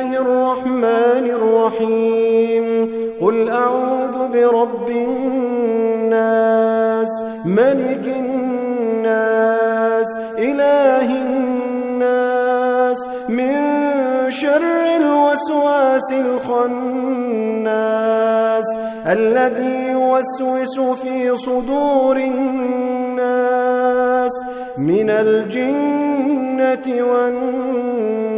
الله الرحمن الرحيم قل أعوذ برب الناس ملك الناس إله الناس من شر الوسواس الخناس الذي يوسوس في صدور الناس من الجنة والناس.